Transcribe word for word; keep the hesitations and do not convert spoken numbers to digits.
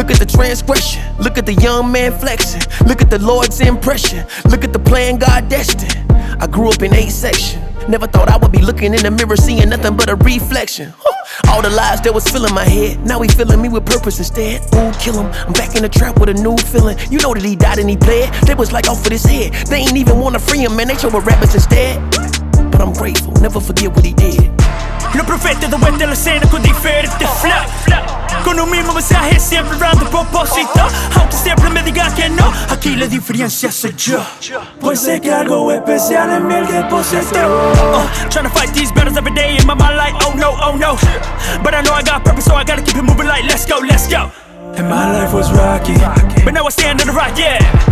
Look at the transgression, look at the young man flexing. Look at the Lord's impression, look at the plan God destined. I grew up in eight section, never thought I would be looking in the mirror seeing nothing but a reflection. All the lies that was filling my head, now he filling me with purpose instead. Ooh, kill him, I'm back in the trap with a new feeling. You know that he died and he bled, they was like off of his head. They ain't even wanna free him, man, they chose rappers instead. But I'm grateful, never forget what he did. Los profetas de vuelta en la escena con diferentes flow, con un mismo mensaje siempre hablando propósito. Aunque siempre me digan que no, aquí la diferencia soy yo. Pues sé que algo especial en mí el depositó. uh, Trying to fight these battles every day in my mind like oh no, oh no. But I know I got purpose so I gotta keep it moving like let's go, let's go. And my life was rocky, but now I stand on the rock, yeah.